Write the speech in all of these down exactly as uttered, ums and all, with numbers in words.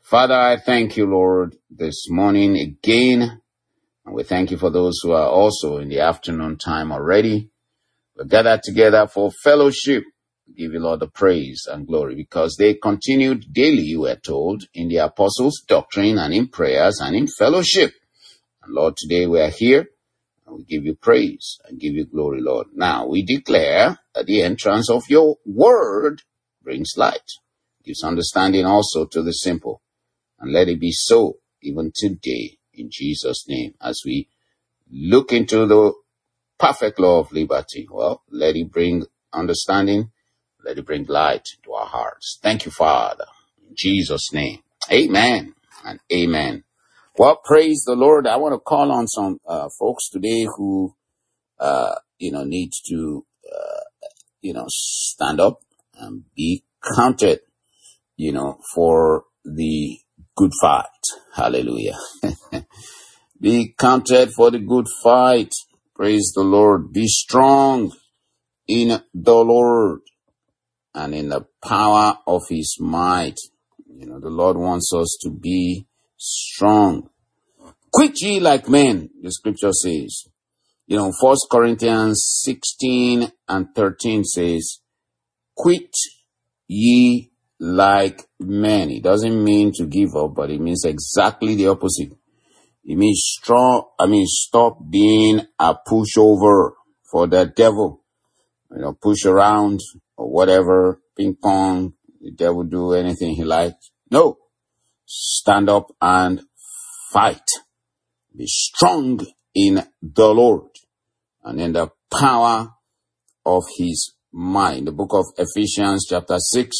Father, I thank you, Lord, this morning again. And we thank you for those who are also in the afternoon time already. We're gathered together for fellowship. We give you, Lord, the praise and glory because they continued daily, we're told, in the apostles' doctrine and in prayers and in fellowship. And Lord, today we are here and we give you praise and give you glory, Lord. Now we declare that the entrance of your word brings light, gives understanding also to the simple. And let it be so even today in Jesus' name as we look into the perfect law of liberty. Well, let it bring understanding. Let it bring light to our hearts. Thank you, Father. In Jesus' name. Amen and amen. Well, praise the Lord. I want to call on some uh, folks today who, uh, you know, need to, uh, you know, stand up and be counted, you know, for the good fight. Hallelujah. Be counted for the good fight. Praise the Lord. Be strong in the Lord and in the power of his might. You know, the Lord wants us to be strong. Quit ye like men, the scripture says. You know, First Corinthians sixteen and thirteen says, quit ye like men. It doesn't mean to give up, but it means exactly the opposite. It means strong, I mean, stop being a pushover for the devil. You know, push around or whatever, ping pong, the devil do anything he likes. No, stand up and fight. Be strong in the Lord and in the power of his mind. The book of Ephesians chapter six,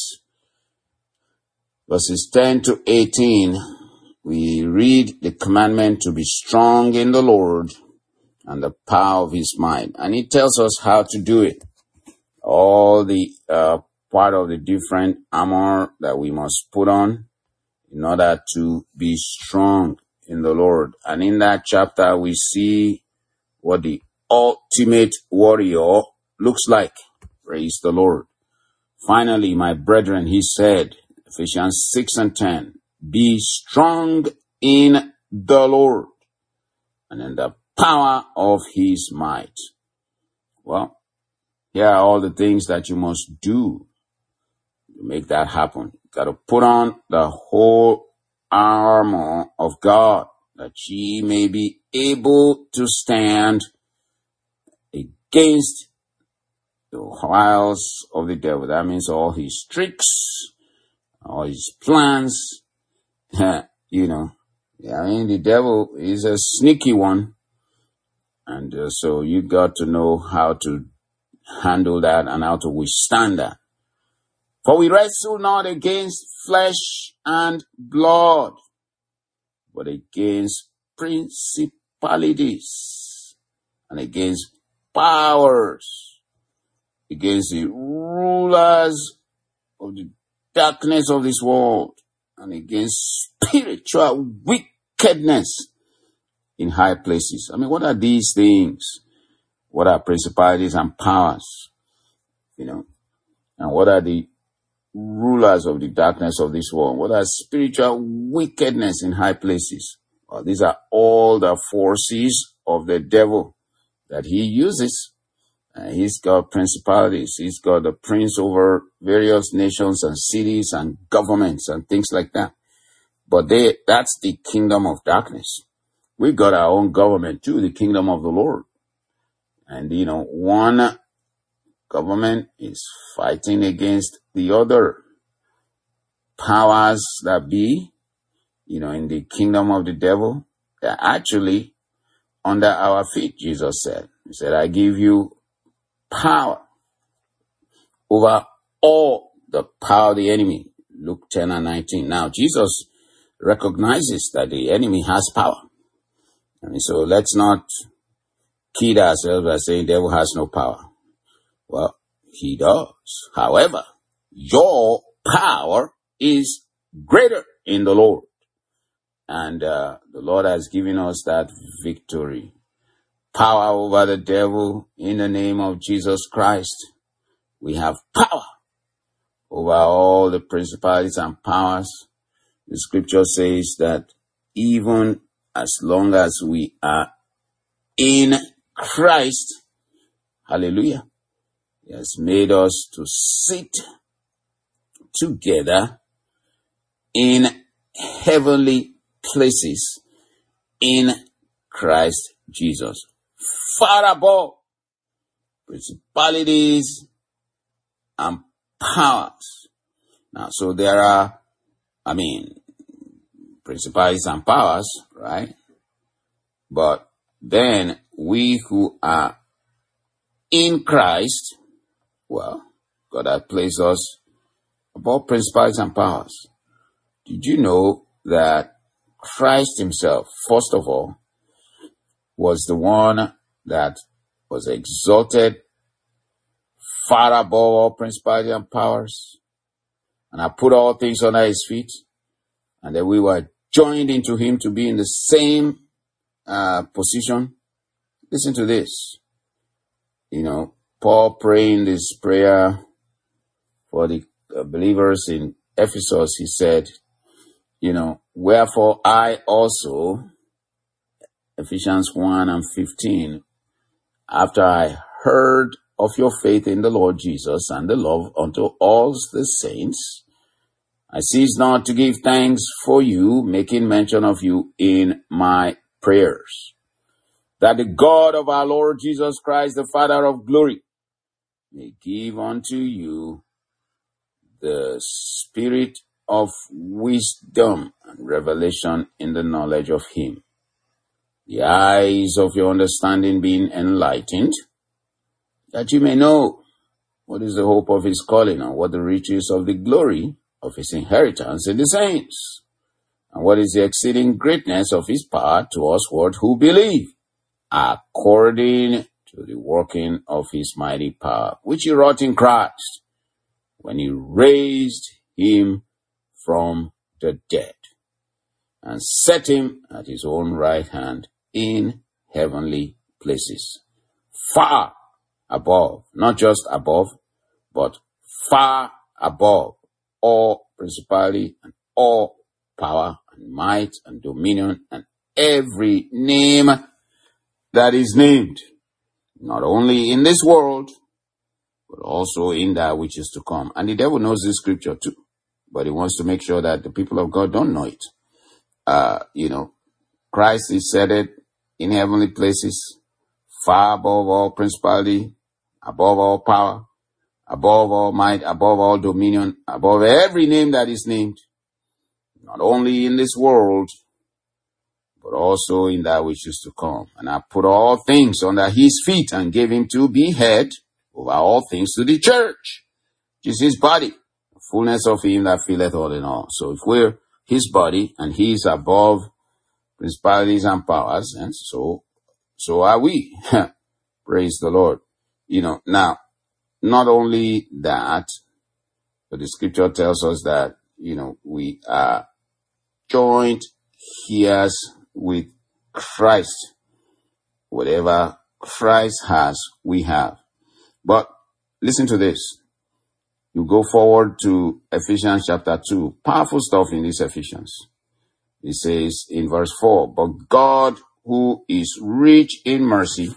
verses ten to eighteen, we read the commandment to be strong in the Lord and the power of his mind. And it tells us how to do it. All the uh, part of the different armor that we must put on in order to be strong in the Lord. And in that chapter, we see what the ultimate warrior looks like. Praise the Lord. Finally, my brethren, he said, Ephesians six and ten, be strong in the Lord and in the power of his might. Well, here are all the things that you must do to make that happen. You got to put on the whole armor of God that ye may be able to stand against the wiles of the devil. That means all his tricks, all his plans. You know, I mean, the devil is a sneaky one. And uh, so you got to know how to handle that and how to withstand that. For we wrestle not against flesh and blood, but against principalities and against powers, against the rulers of the darkness of this world, and against spiritual wickedness in high places. I mean, what are these things? What are principalities and powers? You know, and what are the rulers of the darkness of this world? What are spiritual wickedness in high places? Well, these are all the forces of the devil that he uses. Uh, he's got principalities. He's got the prince over various nations and cities and governments and things like that. But they, that's the kingdom of darkness. We've got our own government too, the kingdom of the Lord. And, you know, one government is fighting against the other. Powers that be, you know, in the kingdom of the devil, they're actually under our feet, Jesus said. He said, I give you power over all the power of the enemy. Luke ten and nineteen. Now, Jesus recognizes that the enemy has power. I mean, so let's not kid ourselves by saying the devil has no power. Well, he does. However, your power is greater in the Lord. And uh, the Lord has given us that victory. Power over the devil in the name of Jesus Christ. We have power over all the principalities and powers The scripture says that even as long as we are in Christ, hallelujah, He has made us to sit together in heavenly places in Christ Jesus, far above principalities and powers. Now, so there are, I mean, principalities and powers, right? But then we who are in Christ, well, God has placed us above principalities and powers. Did you know that Christ himself, first of all, was the one that was exalted far above all principalities and powers, and I put all things under his feet, and then we were joined into him to be in the same uh, position? Listen to this. You know, Paul praying this prayer for the uh, believers in Ephesus, he said, you know, wherefore I also, Ephesians one and fifteen, after I heard of your faith in the Lord Jesus and the love unto all the saints, I cease not to give thanks for you, making mention of you in my prayers, that the God of our Lord Jesus Christ, the Father of glory, may give unto you the spirit of wisdom and revelation in the knowledge of him, the eyes of your understanding being enlightened, that you may know what is the hope of his calling, and what the riches of the glory of his inheritance in the saints, and what is the exceeding greatness of his power to usward who believe, according to the working of his mighty power, which he wrought in Christ, when he raised him from the dead, and set him at his own right hand in heavenly places, far above, not just above, but far above all principality and all power and might and dominion and every name that is named, not only in this world, but also in that which is to come. And the devil knows this scripture too, but he wants to make sure that the people of God don't know it. Uh, you know, Christ is seated in heavenly places, far above all principality, above all power, above all might, above all dominion, above every name that is named, not only in this world, but also in that which is to come. And I put all things under his feet and gave him to be head over all things to the church, which is his body, the fullness of him that filleth all in all. So if we're his body and he is above principalities and powers, and so, so are we. Praise the Lord. You know, now, not only that, but the scripture tells us that, you know, we are joint heirs with Christ. Whatever Christ has, we have. But listen to this. You go forward to Ephesians chapter two. Powerful stuff in this Ephesians. It says in verse four, but God, who is rich in mercy,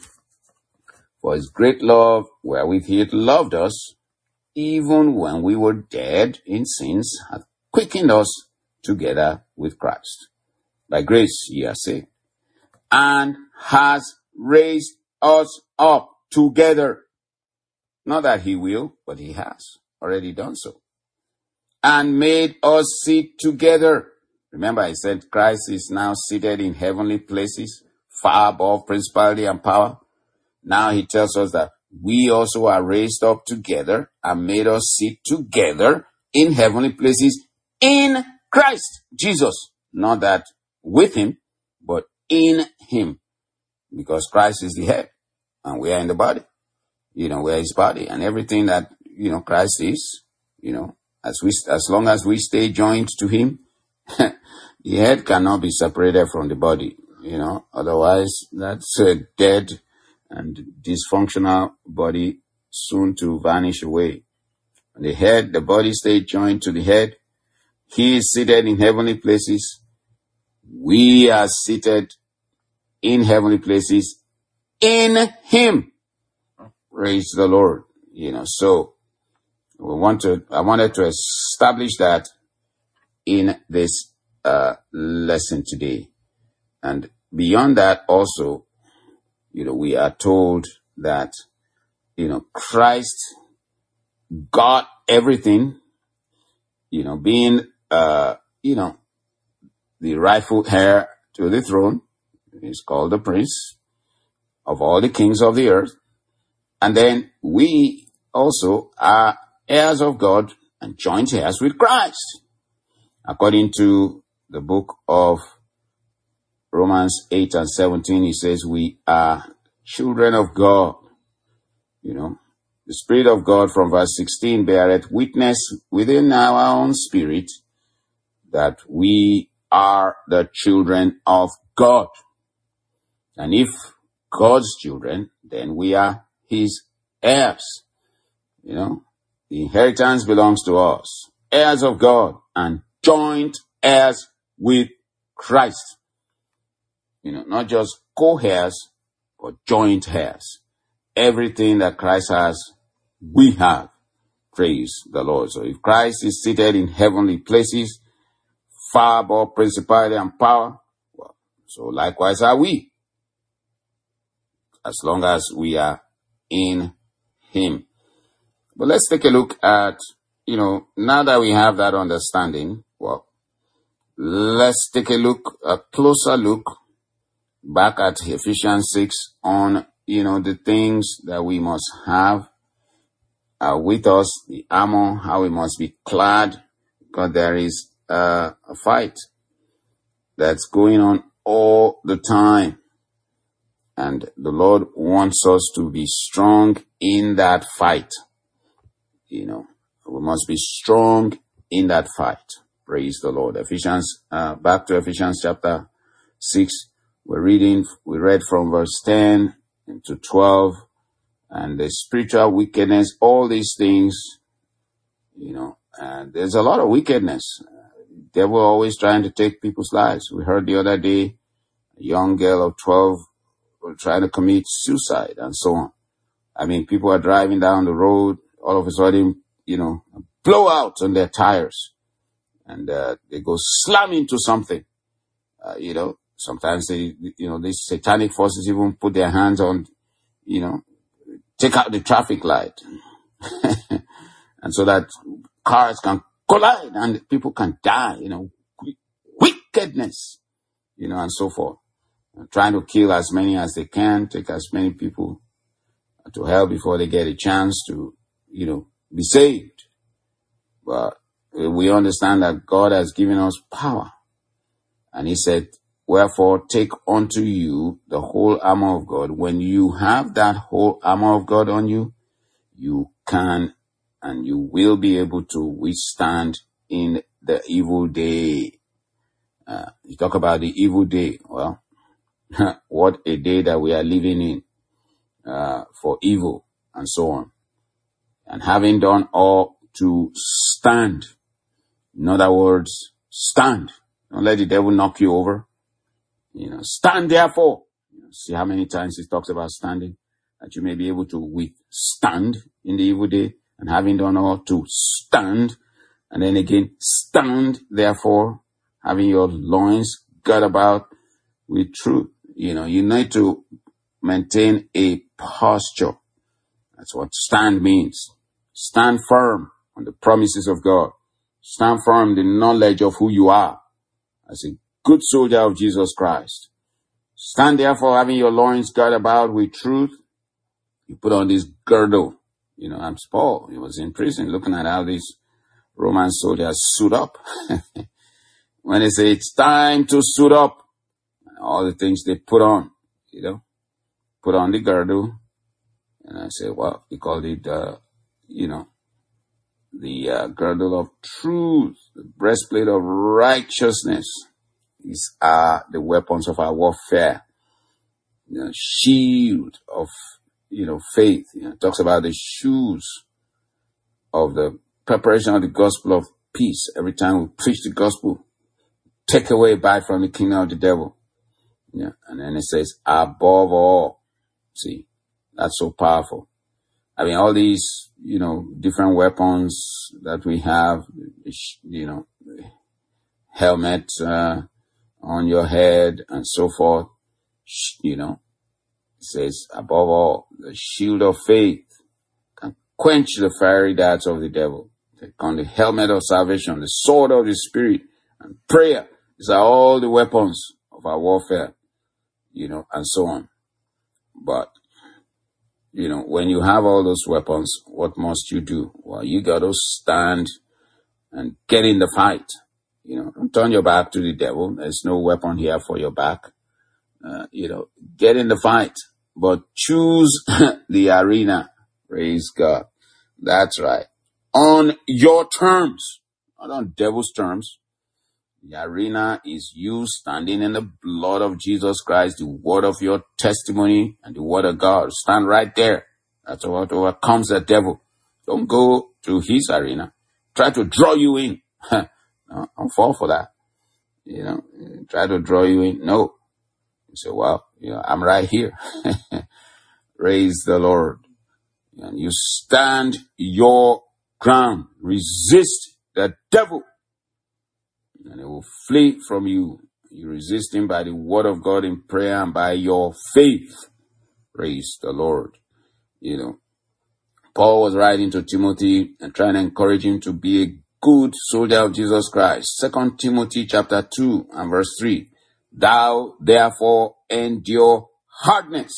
for his great love wherewith he hath loved us, even when we were dead in sins, hath quickened us together with Christ. By grace ye are saved, and has raised us up together. Not that he will, but he has already done so. And made us sit together. Remember, I said Christ is now seated in heavenly places, far above principality and power. Now he tells us that we also are raised up together and made us sit together in heavenly places in Christ Jesus. Not that with him, but in him. Because Christ is the head and we are in the body. You know, we are his body, and everything that, you know, Christ is, you know, as we, as long as we stay joined to him, the head cannot be separated from the body, you know, otherwise that's a dead and dysfunctional body soon to vanish away. When the head, the body stays joined to the head, He is seated in heavenly places. We are seated in heavenly places in him. Praise the Lord. You know, so we want to, I wanted to establish that in this uh, lesson today. And beyond that also, you know, we are told that, you know, Christ got everything, you know, being, uh, you know, the rightful heir to the throne. He's called the prince of all the kings of the earth. And then we also are heirs of God and joint heirs with Christ. According to the book of Romans eight and seventeen, he says we are children of God. You know, the Spirit of God from verse sixteen beareth witness within our own spirit that we are the children of God. And if God's children, then we are his heirs. You know, the inheritance belongs to us, heirs of God and joint heirs with Christ. You know, not just co-heirs, but joint heirs. Everything that Christ has, we have. Praise the Lord. So if Christ is seated in heavenly places, far above principality and power, well, so likewise are we, as long as we are in him. But let's take a look at, you know, now that we have that understanding, well, let's take a look, a closer look back at Ephesians six on, you know, the things that we must have uh, with us, the armor, how we must be clad, because there is uh, a fight that's going on all the time. And the Lord wants us to be strong in that fight. You know, we must be strong in that fight. Praise the Lord. Ephesians, uh, back to Ephesians chapter six. We're reading, we read from verse ten to twelve, and the spiritual wickedness, all these things, you know, and there's a lot of wickedness. The devil always trying to take people's lives. We heard the other day, a young girl of twelve were trying to commit suicide and so on. I mean, people are driving down the road, all of a sudden, you know, blow out on their tires, and uh, they go slam into something, uh, you know. Sometimes they, you know, these satanic forces even put their hands on, you know, take out the traffic light. And so that cars can collide and people can die, you know, wickedness, you know, and so forth. And trying to kill as many as they can, take as many people to hell before they get a chance to, you know, be saved. But we understand that God has given us power. And he said, wherefore, take unto you the whole armor of God. When you have that whole armor of God on you, you can and you will be able to withstand in the evil day. Uh, you talk about the evil day. Well, what a day that we are living in uh, for evil and so on. And having done all to stand. In other words, stand. Don't let the devil knock you over. You know, stand therefore. You know, see how many times he talks about standing, that you may be able to withstand in the evil day, and having done all to stand. And then again, stand therefore, having your loins girt about with truth. You know, you need to maintain a posture. That's what stand means. Stand firm on the promises of God. Stand firm in the knowledge of who you are as a good soldier of Jesus Christ. Stand therefore, having your loins girt about with truth. You put on this girdle. You know, I'm Paul. He was in prison looking at how these Roman soldiers suit up. When they say it's time to suit up, all the things they put on, you know, put on the girdle. And I say, well, he called it, uh, you know, the uh, girdle of truth, the breastplate of righteousness. These are the weapons of our warfare. You know, shield of, you know, faith. You know, it talks about the shoes of the preparation of the gospel of peace. Every time we preach the gospel, take away bite from the kingdom of the devil. Yeah. And then it says, above all. See, that's so powerful. I mean, all these, you know, different weapons that we have, you know, helmet uh, on your head and so forth, you know, it says, above all, the shield of faith can quench the fiery darts of the devil. Take on the helmet of salvation, the sword of the Spirit, and prayer. These are all the weapons of our warfare, you know, and so on. But, you know, when you have all those weapons, what must you do? Well, you got to stand and get in the fight. You know, don't turn your back to the devil. There's no weapon here for your back. Uh, you know, get in the fight, but choose the arena. Praise God. That's right. On your terms, not on devil's terms. The arena is you standing in the blood of Jesus Christ, the word of your testimony, and the word of God. Stand right there. That's what overcomes the devil. Don't go to his arena. Try to draw you in. No, don't fall for that. You know, try to draw you in. No. You say, well, you know, I'm right here. Praise the Lord. And you stand your ground. Resist the devil, and it will flee from you. You resist him by the word of God in prayer and by your faith. Praise the Lord. You know, Paul was writing to Timothy and trying to encourage him to be a good soldier of Jesus Christ. Second Timothy chapter two and verse three. Thou therefore endure hardness.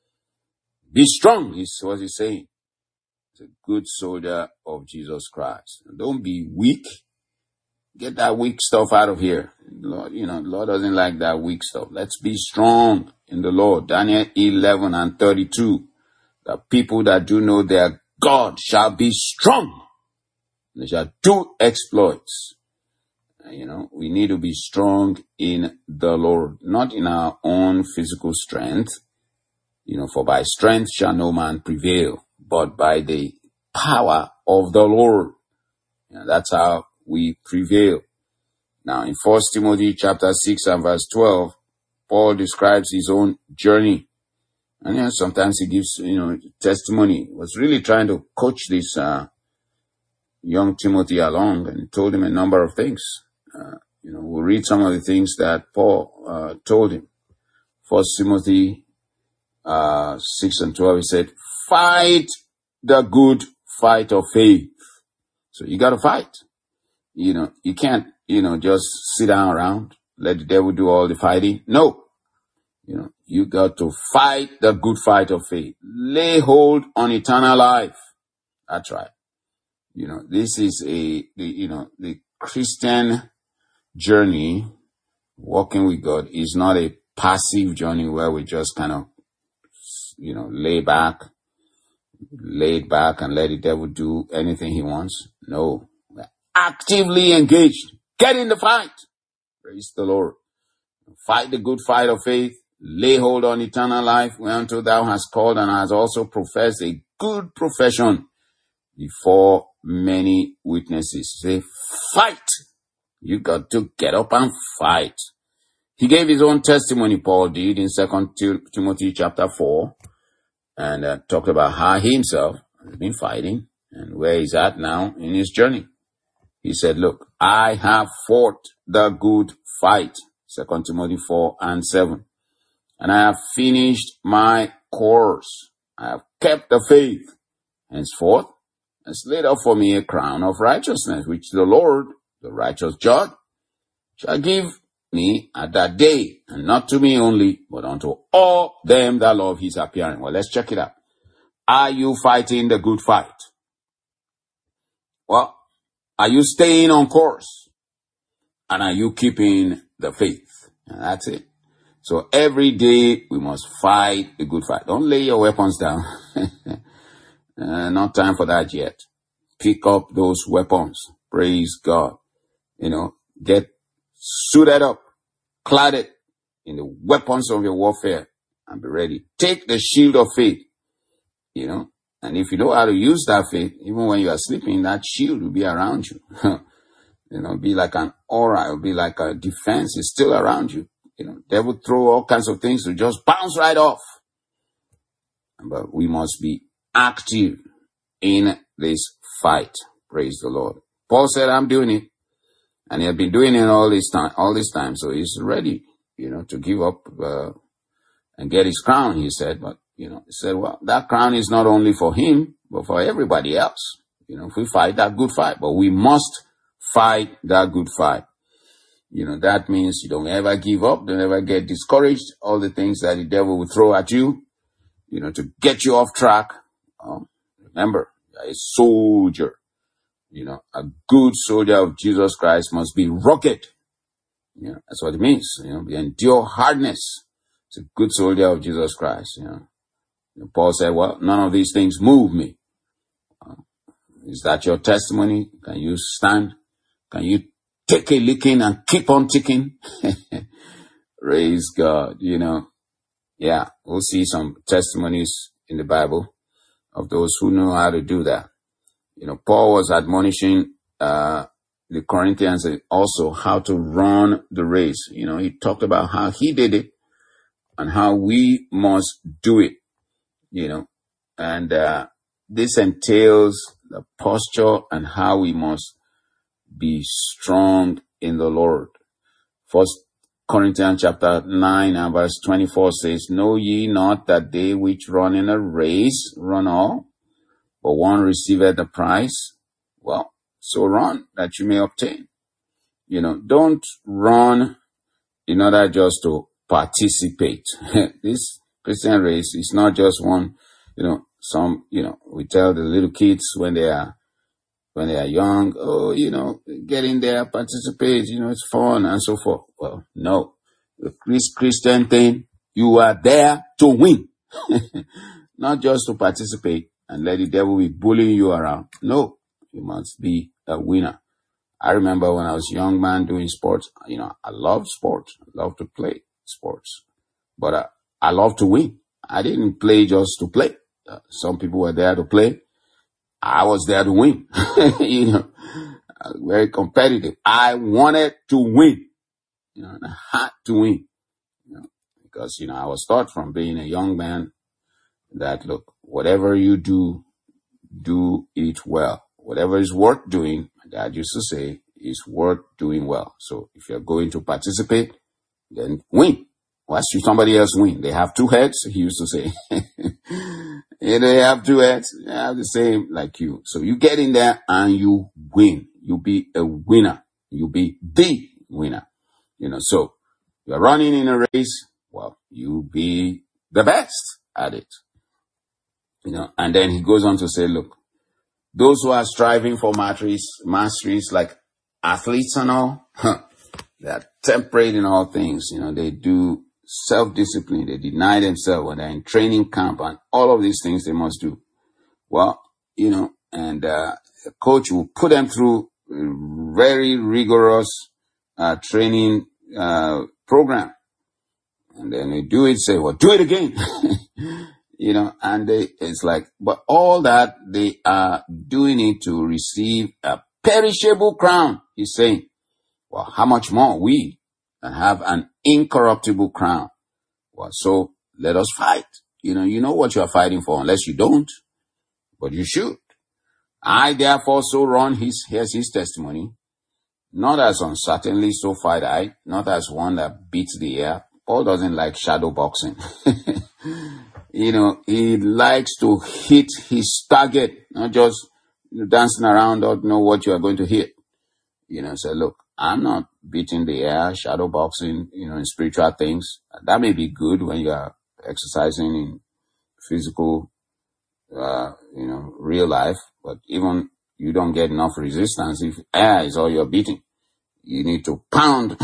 Be strong, is what he's saying. It's a good soldier of Jesus Christ. Don't be weak. Get that weak stuff out of here. Lord, you know, the Lord doesn't like that weak stuff. Let's be strong in the Lord. Daniel eleven and thirty-two. The people that do know their God shall be strong. They shall do exploits. You know, we need to be strong in the Lord, not in our own physical strength. You know, for by strength shall no man prevail, but by the power of the Lord. You know, that's how we prevail. Now, in First Timothy chapter six and verse twelve, Paul describes his own journey. And you know, sometimes he gives, you know, testimony. He was really trying to coach this uh, young Timothy along, and told him a number of things. Uh, you know, we'll read some of the things that Paul uh, told him. First Timothy uh, six and twelve, he said, fight the good fight of faith. So you got to fight. You know, you can't, you know, just sit down around, let the devil do all the fighting. No. You know, you got to fight the good fight of faith. Lay hold on eternal life. That's right. You know, this is a, the, you know, the Christian journey, walking with God, is not a passive journey where we just kind of, you know, lay back, lay back and let the devil do anything he wants. No. We're actively engaged. Get in the fight. Praise the Lord. Fight the good fight of faith. Lay hold on eternal life, whereunto thou hast called and hast also professed a good profession before many witnesses. Say, fight. You got to get up and fight. He gave his own testimony, Paul did, in Second Timothy chapter four, and uh, talked about how he himself has been fighting and where he's at now in his journey. He said, look, I have fought the good fight, Second Timothy four and seven, and I have finished my course. I have kept the faith. Henceforth, has laid up for me a crown of righteousness, which the Lord, the righteous judge, shall give me at that day, and not to me only, but unto all them that love his appearing. Well, let's check it out. Are you fighting the good fight? Well, are you staying on course? And are you keeping the faith? And that's it. So every day we must fight the good fight. Don't lay your weapons down. uh, not time for that yet. Pick up those weapons. Praise God. You know, get suited up, cladded in the weapons of your warfare, and be ready. Take the shield of faith, you know, and if you know how to use that faith, even when you are sleeping, that shield will be around you. You know, be like an aura, it'll be like a defense. It's still around you. You know, devil throw all kinds of things to just bounce right off. But we must be active in this fight. Praise the Lord. Paul said, I'm doing it. And he had been doing it all this time, all this time. So he's ready, you know, to give up, uh, and get his crown, he said. But, you know, he said, well, that crown is not only for him, but for everybody else. You know, if we fight that good fight, but we must fight that good fight. You know, that means you don't ever give up, don't ever get discouraged. All the things that the devil will throw at you, you know, to get you off track. Um, remember, you're a soldier. You know, a good soldier of Jesus Christ must be rugged. You know, that's what it means. You know, endure hardness. It's a good soldier of Jesus Christ. You know, and Paul said, well, none of these things move me. Uh, is that your testimony? Can you stand? Can you take a licking and keep on ticking? Praise God. You know, yeah, we'll see some testimonies in the Bible of those who know how to do that. You know, Paul was admonishing uh the Corinthians also how to run the race. You know, he talked about how he did it and how we must do it, you know. And uh this entails the posture and how we must be strong in the Lord. First Corinthians chapter nine and verse twenty-four says, know ye not that they which run in a race run all, but one receiveth the prize? Well, so run that you may obtain. You know, don't run in order just to participate. This Christian race is not just one, you know, some, you know, we tell the little kids when they are, when they are young, oh, you know, get in there, participate, you know, it's fun and so forth. Well, no, this Christian thing, you are there to win, not just to participate and let the devil be bullying you around. No, you must be a winner. I remember when I was a young man doing sports, you know, I loved sports. I loved to play sports. But uh, I love to win. I didn't play just to play. Uh, some people were there to play. I was there to win. You know, I was very competitive. I wanted to win. You know, and I had to win. You know, because, you know, I was taught from being a young man that, look, whatever you do, do it well. Whatever is worth doing, my dad used to say, is worth doing well. So if you're going to participate, then win. Watch somebody else win. They have two heads, he used to say. And they have two heads, they have the same like you. So you get in there and you win. You be a winner. You be the winner. You know, so you're running in a race, well, you be the best at it. You know, and then he goes on to say, look, those who are striving for masteries, masteries like athletes and all, huh, they are temperate in all things. You know, they do self-discipline. They deny themselves when they're in training camp and all of these things they must do. Well, you know, and uh, a coach will put them through a very rigorous uh, training uh, program. And then they do it, say, well, do it again. You know, and they, it's like, but all that they are doing it to receive a perishable crown. He's saying, well, how much more we can have an incorruptible crown? Well, so let us fight. You know, you know what you are fighting for, unless you don't, but you should. I therefore so run, his, here's his testimony, not as uncertainly so fight I, not as one that beats the air. Paul doesn't like shadow boxing. You know, he likes to hit his target, not just dancing around, don't know what you are going to hit. You know, say, look, I'm not beating the air, shadow boxing, you know, in spiritual things. That may be good when you are exercising in physical, uh, you know, real life, but even you don't get enough resistance if air is all you're beating. You need to pound,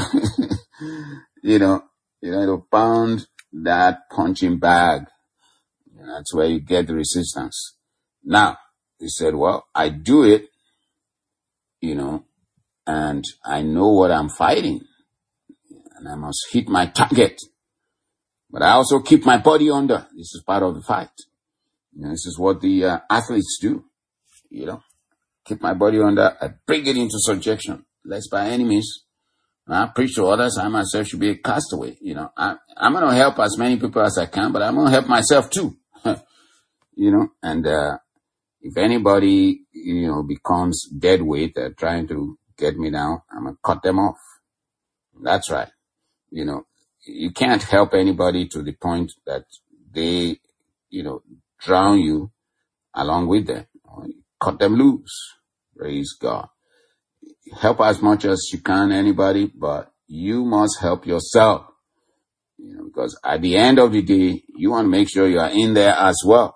you know, you need to pound that punching bag. And that's where you get the resistance. Now, he said, well, I do it, you know, and I know what I'm fighting. And I must hit my target. But I also keep my body under. This is part of the fight. You know, this is what the uh, athletes do. You know, keep my body under. I bring it into subjection. lest by any means, when I preach to others, I myself should be a castaway. You know, I, I'm going to help as many people as I can, but I'm going to help myself too. You know, and, uh, if anybody, you know, becomes dead weight uh, trying to get me down, I'm going to cut them off. That's right. You know, you can't help anybody to the point that they, you know, drown you along with them. Cut them loose. Praise God. Help as much as you can, anybody, but you must help yourself. You know, because at the end of the day, you want to make sure you are in there as well.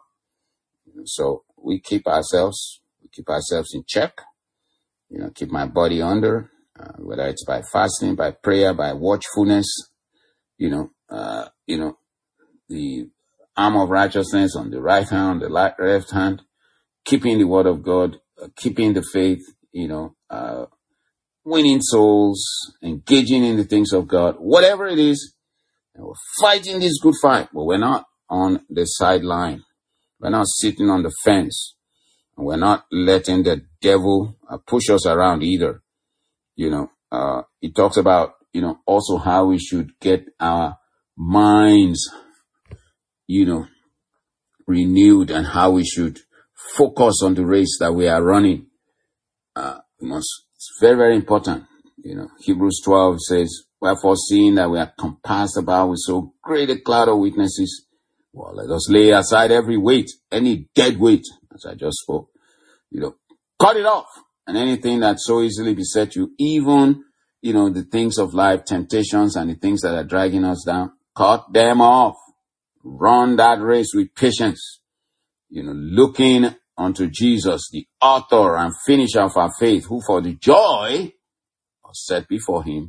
So we keep ourselves, we keep ourselves in check. You know, keep my body under, uh, whether it's by fasting, by prayer, by watchfulness. You know, uh, you know, the arm of righteousness on the right hand, the left hand, keeping the word of God, uh, keeping the faith. You know, uh, winning souls, engaging in the things of God, whatever it is. And we're fighting this good fight, but we're not on the sideline. We're not sitting on the fence. And we're not letting the devil uh, push us around either. You know, uh, it talks about, you know, also how we should get our minds, you know, renewed and how we should focus on the race that we are running. Uh, we must, it's very, very important. You know, Hebrews twelve says, wherefore seeing that we are compassed about with so great a cloud of witnesses, well, let us lay aside every weight, any dead weight, as I just spoke, you know, cut it off. And anything that so easily beset you, even, you know, the things of life, temptations and the things that are dragging us down, cut them off. Run that race with patience, you know, looking unto Jesus, the author and finisher of our faith, who for the joy was set before him,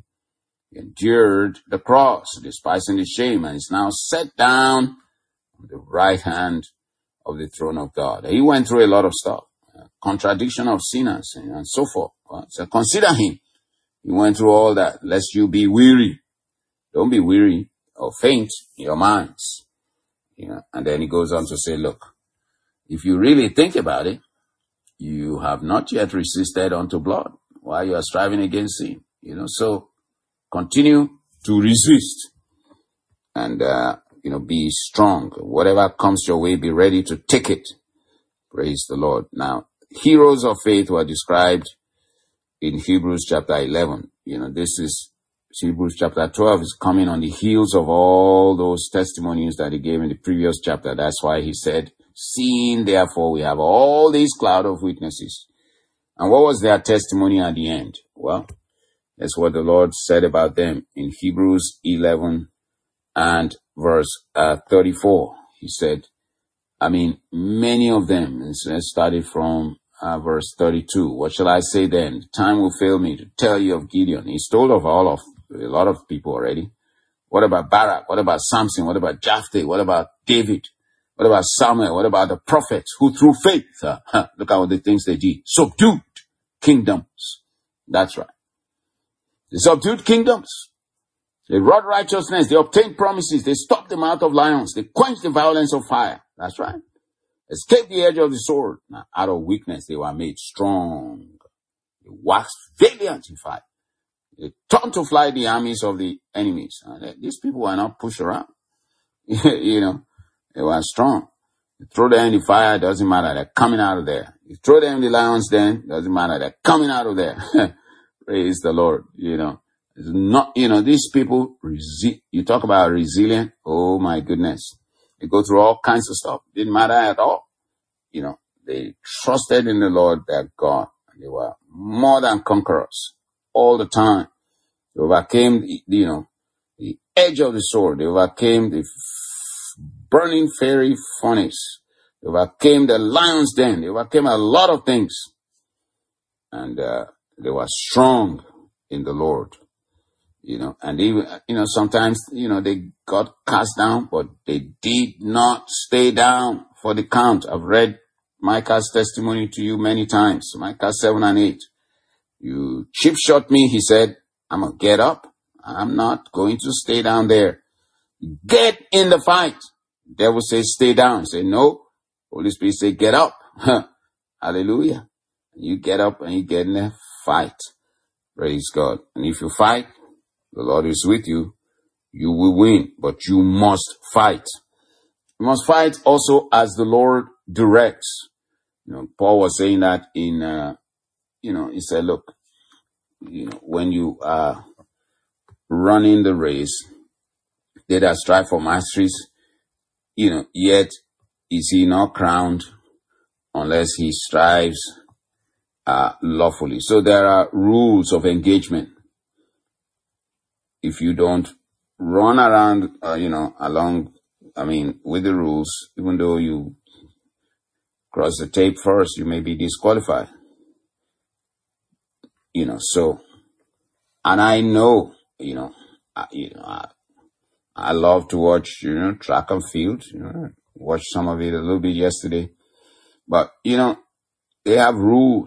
endured the cross, despising the shame, and is now set down on the right hand of the throne of God. He went through a lot of stuff, uh, contradiction of sinners and, and so forth. Well, so consider him. He went through all that, lest you be weary. Don't be weary or faint in your minds. You know, and then he goes on to say, look, if you really think about it, you have not yet resisted unto blood while you are striving against sin. You know, so continue to resist and, uh, you know, be strong. Whatever comes your way, be ready to take it. Praise the Lord. Now, heroes of faith were described in Hebrews chapter eleven. You know, this is Hebrews chapter twelve is coming on the heels of all those testimonies that he gave in the previous chapter. That's why he said, seeing therefore we have all these cloud of witnesses. And what was their testimony at the end? Well, that's what the Lord said about them in Hebrews eleven and verse uh, thirty-four. He said, I mean, many of them, and started from uh, verse thirty-two. What shall I say then? Time will fail me to tell you of Gideon. He's told of all of a lot of people already. What about Barak? What about Samson? What about Jephthah? What about David? What about Samuel? What about the prophets who through faith, uh, huh, look at all the things they did, subdued kingdoms. That's right. They subdued kingdoms. They wrought righteousness. They obtained promises. They stopped the mouth of lions. They quenched the violence of fire. That's right. Escaped the edge of the sword. Now, out of weakness, they were made strong. They waxed valiant in fight. They turned to fly the armies of the enemies. And these people were not pushed around. You know, they were strong. You throw them in the fire, doesn't matter. They're coming out of there. You throw them in the lions den, doesn't matter. They're coming out of there. Praise the Lord. You know, it's not, you know, these people, resi- you talk about resilient. Oh my goodness. They go through all kinds of stuff. Didn't matter at all. You know, they trusted in the Lord their God. They were more than conquerors all the time. They overcame, the, you know, the edge of the sword. They overcame the f- burning fiery furnace. They overcame the lion's den. They overcame a lot of things. And, uh, they were strong in the Lord. You know, and even, you know, sometimes, you know, they got cast down, but they did not stay down for the count. I've read Micah's testimony to you many times. Micah seven and eight. You chip shot me, he said, I'm going to get up. I'm not going to stay down there. Get in the fight. The devil says, stay down. Say, no. Holy Spirit say, get up. Hallelujah. You get up and you get in the fight. Praise God. And if you fight, the Lord is with you. You will win, but you must fight. You must fight also as the Lord directs. You know, Paul was saying that in, uh, you know, he said, look, you know, when you are running the race, they that strive for masteries, you know, yet is he not crowned unless he strives uh, lawfully. So there are rules of engagement. If you don't run around, uh, you know, along, I mean, with the rules, even though you cross the tape first, you may be disqualified. You know, so, and I know, you know, I, you know, I, I love to watch, you know, track and field, you know, watch some of it a little bit yesterday, but, you know, they have rules.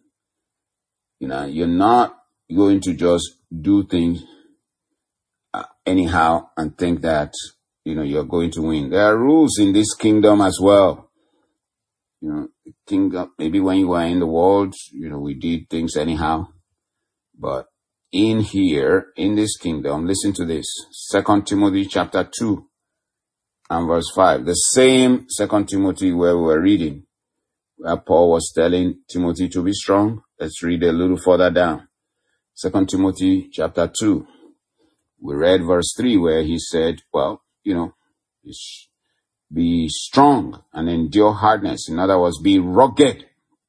You know, you're not going to just do things uh, anyhow and think that, you know, you're going to win. There are rules in this kingdom as well. You know, kingdom, maybe when you were in the world, you know, we did things anyhow. But in here, in this kingdom, listen to this. Second Timothy chapter two and verse five. The same Second Timothy where we were reading, where Paul was telling Timothy to be strong. Let's read a little further down. Second Timothy chapter two. We read verse three where he said, well, you know, be strong and endure hardness. In other words, be rugged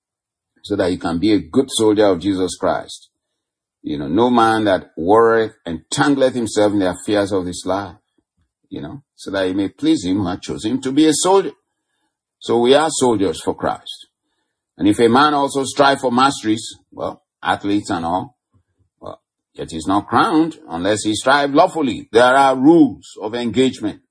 so that you can be a good soldier of Jesus Christ. You know, no man that worrieth entangleth himself in the affairs of this life, you know, so that he may please him who hath chosen him to be a soldier. So we are soldiers for Christ. And if a man also strive for masteries, well, athletes and all, well, yet he's not crowned unless he strive lawfully. There are rules of engagement.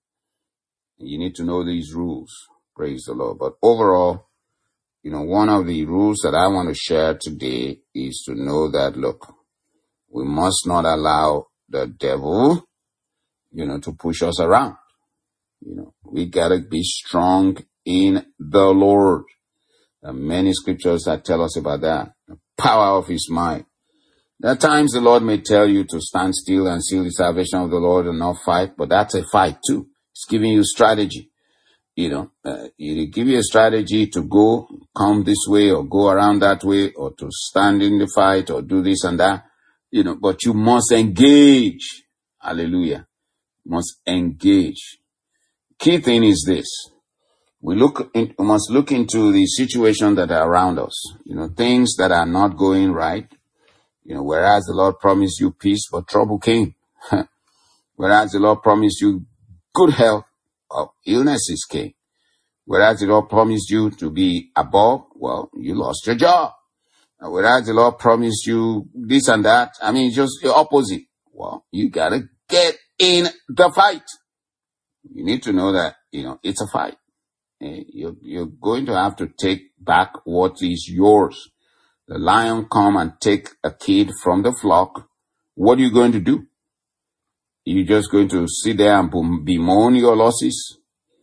You need to know these rules. Praise the Lord. But overall, you know, one of the rules that I want to share today is to know that, look, we must not allow the devil, you know, to push us around. You know, we gotta be strong in the Lord. There are many scriptures that tell us about that. The power of his might. There are times the Lord may tell you to stand still and see the salvation of the Lord and not fight, but that's a fight too. It's giving you strategy. You know, uh, it give you a strategy to go, come this way or go around that way or to stand in the fight or do this and that. You know, but you must engage. Hallelujah. You must engage. Key thing is this. We look in, we must look into the situation that are around us. You know, things that are not going right. You know, whereas the Lord promised you peace, but trouble came. Whereas the Lord promised you good health, well, illnesses came. Whereas the Lord promised you to be above, well, you lost your job. Whereas the Lord promised you this and that, I mean, just the opposite. Well, you gotta get in the fight. You need to know that, you know, it's a fight. You're, you're going to have to take back what is yours. The lion come and take a kid from the flock. What are you going to do? You're just going to sit there and bemoan your losses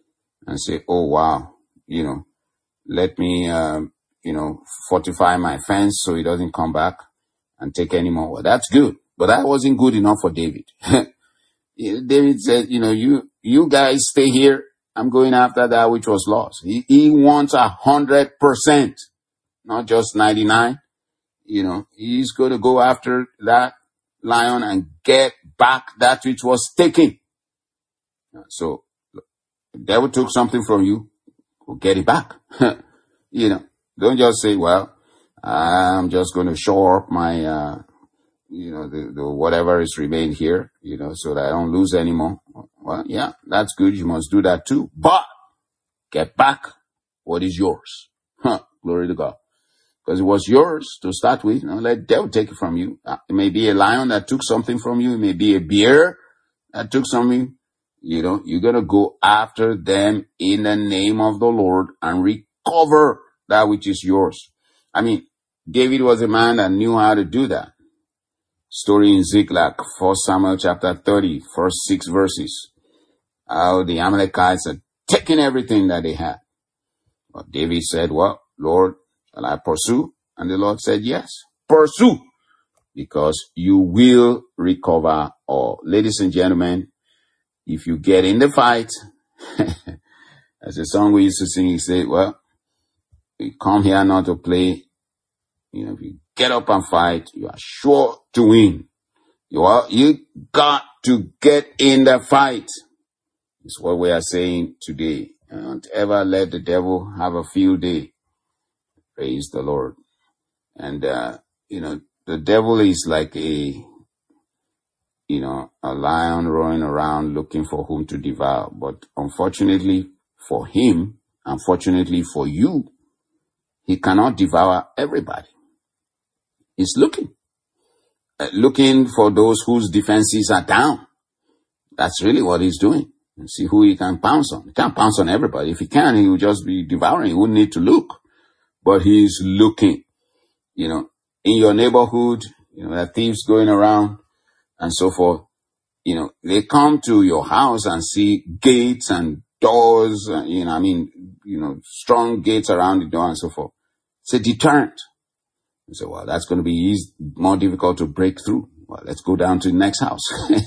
and say, oh, wow, you know, let me, um, you know, fortify my fence so he doesn't come back and take any more. Well, that's good. But that wasn't good enough for David. David said, you know, you, you guys stay here. I'm going after that which was lost. He, he wants a hundred percent, not just ninety-nine. You know, he's going to go after that lion and get back that which was taken. So the devil took something from you, go get it back. You know, don't just say, well, I'm just going to shore up my, uh, you know, the, the whatever is remained here, you know, so that I don't lose anymore. Well, yeah, that's good. You must do that too. But get back what is yours. Huh, glory to God. Because it was yours to start with. You know, let the devil take it from you. Uh, it may be a lion that took something from you. It may be a bear that took something. You know, you're going to go after them in the name of the Lord and recover that which is yours. I mean, David was a man that knew how to do that. Story in Ziklag, First Samuel chapter thirty, first six verses. How the Amalekites had taken everything that they had. But David said, well, Lord, shall I pursue? And the Lord said, yes, pursue. because you will recover all. Ladies and gentlemen, if you get in the fight, as a song we used to sing, you say, well, we come here not to play. You know, if you get up and fight, you are sure to win. You are, you got to get in the fight. It's what we are saying today. Don't ever let the devil have a field day. Praise the Lord. And, uh, you know, the devil is like a, you know, a lion roaring around looking for whom to devour. But unfortunately for him, unfortunately for you, he cannot devour everybody. He's looking, uh, looking for those whose defenses are down. That's really what he's doing. And see who he can pounce on. He can't pounce on everybody. If he can, he will just be devouring. He wouldn't need to look. But he's looking, you know, in your neighborhood, you know, there are thieves going around and so forth. You know, they come to your house and see gates and doors, uh, you know, I mean, you know, strong gates around the door and so forth. It's a deterrent. You say, well, that's going to be easy, more difficult to break through. Well, let's go down to the next house.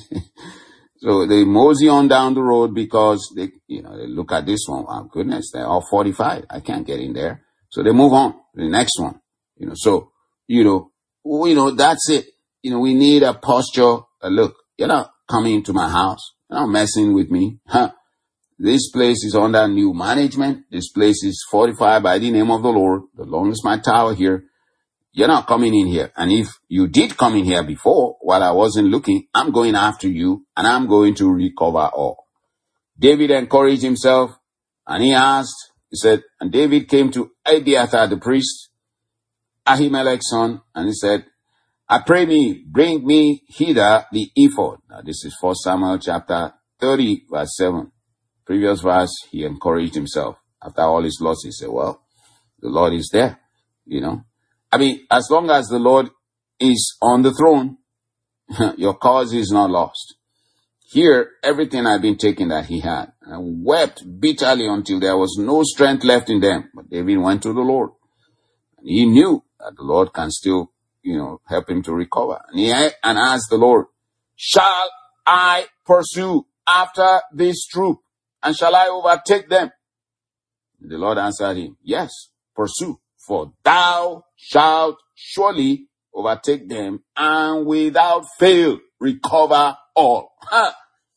So they mosey on down the road because they, you know, they look at this one. Oh, goodness, they're all forty-five. I can't get in there. So they move on to the next one. You know, so, you know, you know, that's it. You know, we need a posture. A look, you're not coming into my house. You're not messing with me. Huh? This place is under new management. This place is fortified by the name of the Lord. The Lord is my tower here. You're not coming in here. And if you did come in here before, while I wasn't looking, I'm going after you and I'm going to recover all. David encouraged himself and he asked, he said, and David came to Abiathar the priest, Ahimelech's son, and he said, I pray me, bring me hither the ephod. Now this is First Samuel chapter thirty, verse seven. Previous verse, he encouraged himself. After all his loss, he said, well, the Lord is there, you know. I mean, as long as the Lord is on the throne, your cause is not lost. Here, everything had been taken that he had, and wept bitterly until there was no strength left in them. But David went to the Lord. And he knew that the Lord can still, you know, help him to recover. And he and asked the Lord, shall I pursue after this troop? And shall I overtake them? The Lord answered him, yes, pursue. For thou shalt surely overtake them and without fail recover all. Ha!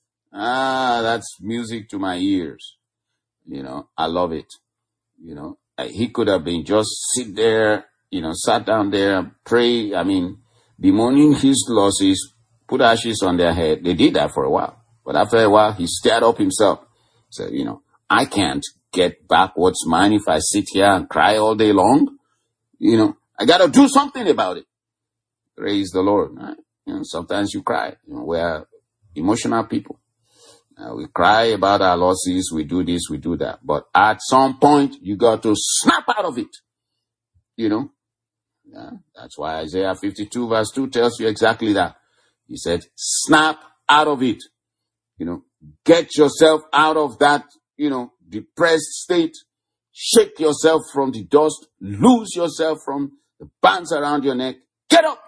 Ah, that's music to my ears. You know, I love it. You know, he could have been just sit there, you know, sat down there and pray. I mean, bemoaning his losses, put ashes on their head. They did that for a while. But after a while, he stirred up himself. Said, you know, I can't get back what's mine if I sit here and cry all day long. You know, I got to do something about it. Praise the Lord. Right? You know, sometimes you cry. You know, we're emotional people. Uh, we cry about our losses. We do this, we do that. But at some point, you got to snap out of it. You know, yeah, that's why Isaiah fifty-two verse two tells you exactly that. He said, snap out of it. You know, get yourself out of that, you know, depressed state. Shake yourself from the dust. Lose yourself from the bands around your neck. Get up.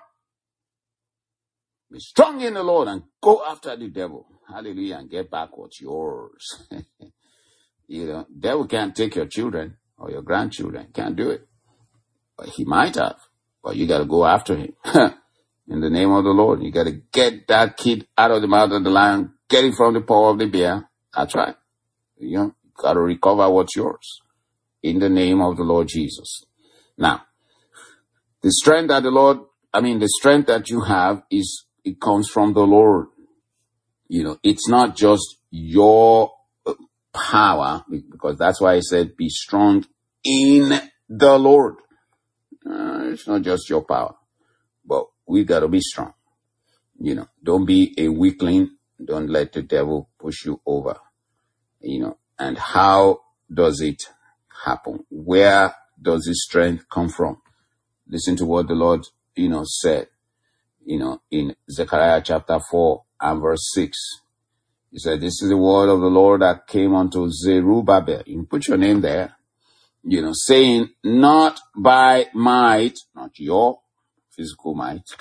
Be strong in the Lord and go after the devil. Hallelujah. And get back what's yours. You know, devil can't take your children or your grandchildren. Can't do it. But he might have. But you got to go after him. In the name of the Lord. You got to get that kid out of the mouth of the lion. Get it from the paw of the bear. That's right. You know, got to recover what's yours. In the name of the Lord Jesus. Now, the strength that the Lord, I mean, the strength that you have is, it comes from the Lord. You know, it's not just your power, because that's why I said, be strong in the Lord. Uh, it's not just your power, but we got to be strong. You know, don't be a weakling. Don't let the devil push you over. You know, and how does it happen? Where does his strength come from? Listen to what the Lord, you know, said, you know, in Zechariah chapter four and verse six. He said, this is the word of the Lord that came unto Zerubbabel. You can put your name there, you know, saying, not by might, not your physical might,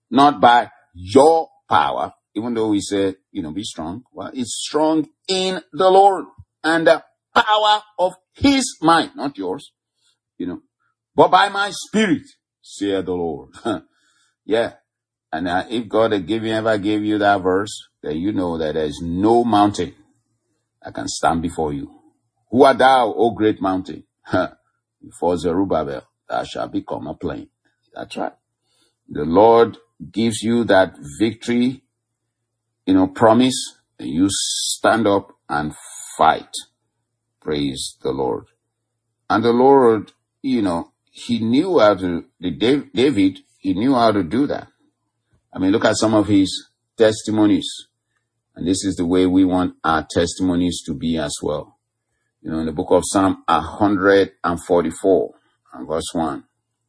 not by your power, even though we said, you know, be strong. Well, it's strong in the Lord and the power of his might, not yours, you know, but by my spirit, saith the Lord. Yeah. And uh, if God had given, ever gave you that verse, then you know that there's no mountain that can stand before you. Who art thou, O great mountain? Before Zerubbabel, thou shalt become a plain. That's right. The Lord gives you that victory, you know, promise, and you stand up and fight. Praise the Lord. And the Lord, you know, he knew how to, the David, he knew how to do that. I mean, look at some of his testimonies. And this is the way we want our testimonies to be as well. You know, in the book of Psalm one forty-four and verse one.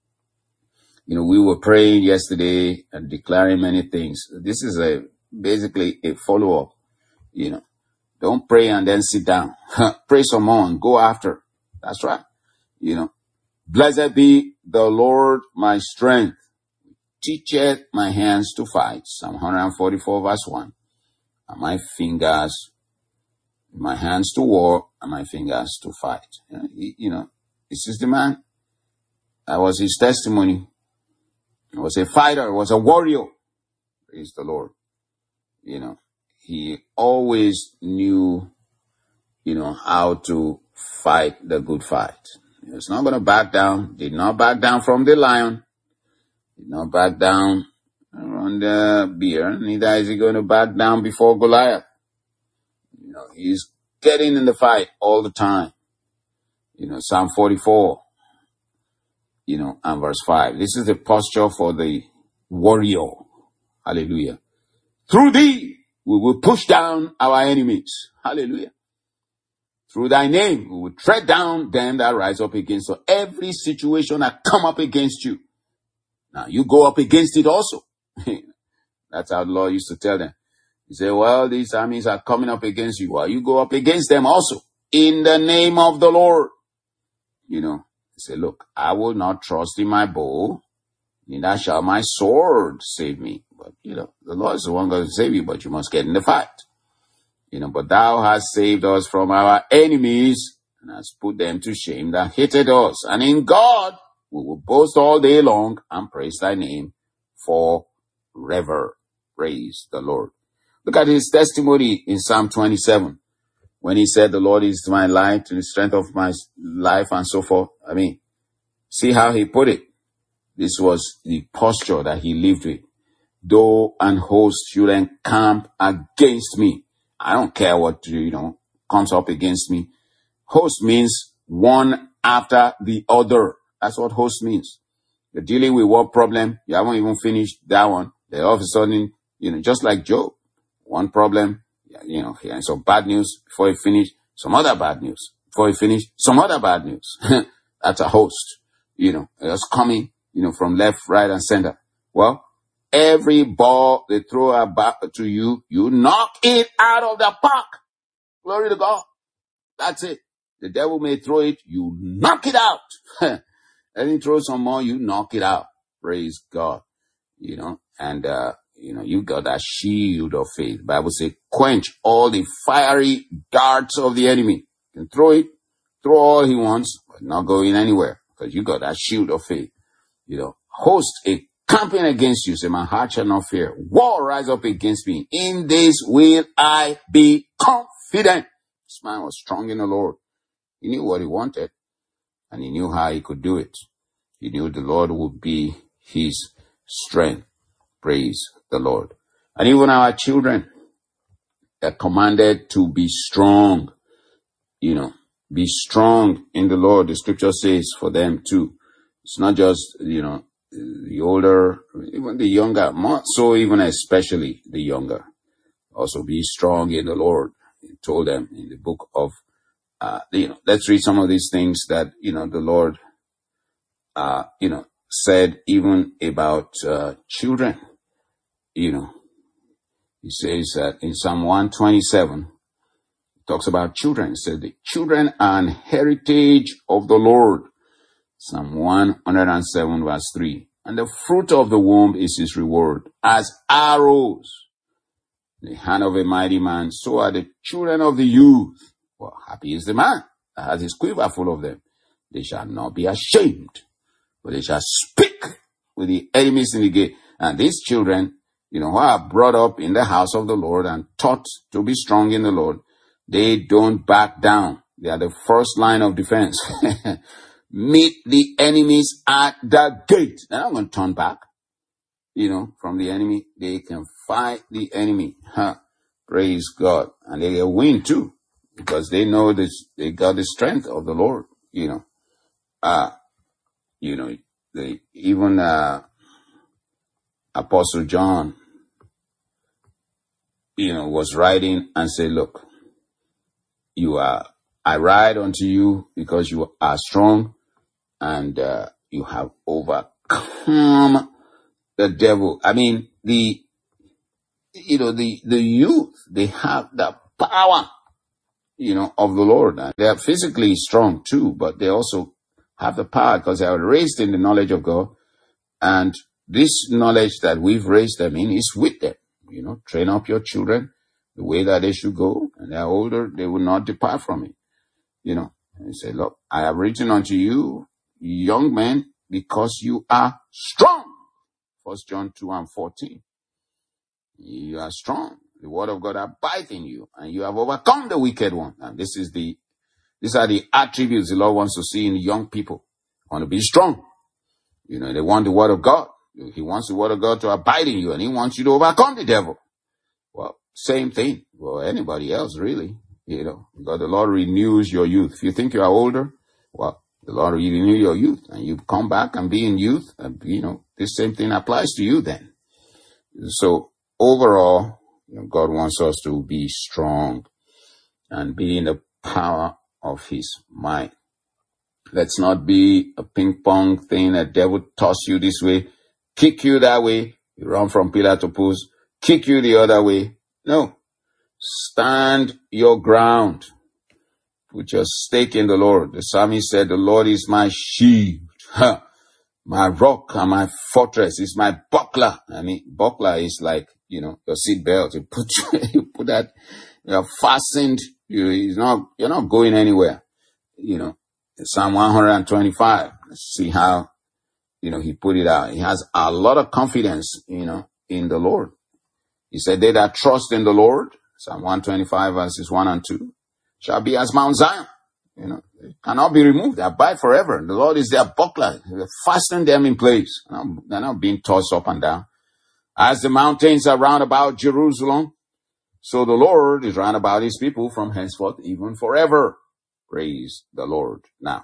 You know, we were praying yesterday and declaring many things. This is a basically a follow-up. You know, don't pray and then sit down. Pray some more and go after. That's right. You know, blessed be the Lord my strength. Teacheth my hands to fight. Psalm one forty-four verse one. And my fingers, my hands to war, and my fingers to fight. You know, he, you know, this is the man. That was his testimony. He was a fighter. He was a warrior. Praise the Lord. You know, he always knew, you know, how to fight the good fight. He was not going to back down. Did not back down from the lion. Did not back down on the bear. Neither is he going to back down before Goliath. You know, he's getting in the fight all the time. You know, Psalm forty-four, you know, and verse five. This is the posture for the warrior. Hallelujah. Through thee, we will push down our enemies. Hallelujah. Through thy name, we will tread down them that rise up against us. Every situation that come up against you. Now, you go up against it also. That's how the Lord used to tell them. He said, well, these armies are coming up against you. Well, you go up against them also. In the name of the Lord. You know, he said, look, I will not trust in my bow. Neither shall my sword save me. But, you know, the Lord is the one going to save you, but you must get in the fight. You know, but thou hast saved us from our enemies and hast put them to shame that hated us. And in God, we will boast all day long and praise thy name forever. Praise the Lord. Look at his testimony in Psalm twenty-seven. When he said, the Lord is my light and the strength of my life and so forth. I mean, see how he put it. This was the posture that he lived with. Though an host should encamp against me. I don't care what, you know, comes up against me. Host means one after the other. That's what host means. You're dealing with one problem. You haven't even finished that one. Then all of a sudden, you know, just like Job, one problem, you know, he had some bad news before he finished, some other bad news. Before he finished, some other bad news. That's a host, you know, it's coming, you know, from left, right, and center. Well, every ball they throw back to you, you knock it out of the park. Glory to God. That's it. The devil may throw it, you knock it out. Let him throw some more, you knock it out. Praise God. You know, and, uh, you know, you got that shield of faith. The Bible says, quench all the fiery darts of the enemy. You can throw it, throw all he wants, but not going anywhere because you got that shield of faith. You know, host a camping against you. Say, my heart shall not fear. War rise up against me. In this will I be confident. This man was strong in the Lord. He knew what he wanted and he knew how he could do it. He knew the Lord would be his strength. Praise the Lord. And even our children are commanded to be strong. You know, be strong in the Lord. The scripture says for them too. It's not just, you know, the older, even the younger, more so even especially the younger. Also be strong in the Lord. He told them in the book of, uh, you know, let's read some of these things that, you know, the Lord, uh, you know, said even about, uh, children. You know, he says that in Psalm one twenty-seven, he talks about children. He said, the children are an heritage of the Lord. Psalm one oh seven verse three. And the fruit of the womb is his reward. As arrows, the hand of a mighty man, so are the children of the youth. Well, happy is the man that has his quiver full of them. They shall not be ashamed, but they shall speak with the enemies in the gate. And these children, you know, who are brought up in the house of the Lord and taught to be strong in the Lord, they don't back down. They are the first line of defense. Meet the enemies at the gate. They're not going to turn back, you know, from the enemy. They can fight the enemy. Huh. Praise God. And they will win too, because they know that they got the strength of the Lord, you know. Uh, you know, they, even uh, Apostle John, you know, was writing and said, look, you are, I write unto you because you are strong and uh, you have overcome the devil. I mean, the, you know, the, the youth, they have the power, you know, of the Lord. And they are physically strong too, but they also have the power because they are raised in the knowledge of God. And this knowledge that we've raised them in is with them. You know, train up your children the way that they should go. And they're older, they will not depart from it. You know, and he said, look, I have written unto you, young men, because you are strong. First John two and fourteen. You are strong. The word of God abides in you, and you have overcome the wicked one. And this is the, these are the attributes the Lord wants to see in young people. Want to be strong. You know, they want the word of God. He wants the word of God to abide in you, and he wants you to overcome the devil. Well, same thing for anybody else, really. You know, because the Lord renews your youth. If you think you are older, well, the Lord will renew your youth, and you come back and be in youth. And, you know, this same thing applies to you then. So overall, you know, God wants us to be strong and be in the power of his might. Let's not be a ping pong thing. A devil toss you this way, kick you that way. You run from pillar to post, kick you the other way. No. Stand your ground. Put your stake in the Lord. The psalmist said, the Lord is my shield, huh, my rock and my fortress. Is my buckler. I mean, buckler is like, you know, your seat belt. You put, you put that, you're fastened. You, it's not, you're not going anywhere. You know, Psalm one twenty-five. Let's see how, you know, he put it out. He has a lot of confidence, you know, in the Lord. He said, they that trust in the Lord, Psalm one twenty-five verses one and two, shall be as Mount Zion. You know, it cannot be removed. They abide forever. The Lord is their buckler. They fasten them in place. They're not, they're not being tossed up and down. As the mountains are round about Jerusalem, so the Lord is round about his people from henceforth, even forever. Praise the Lord. Now,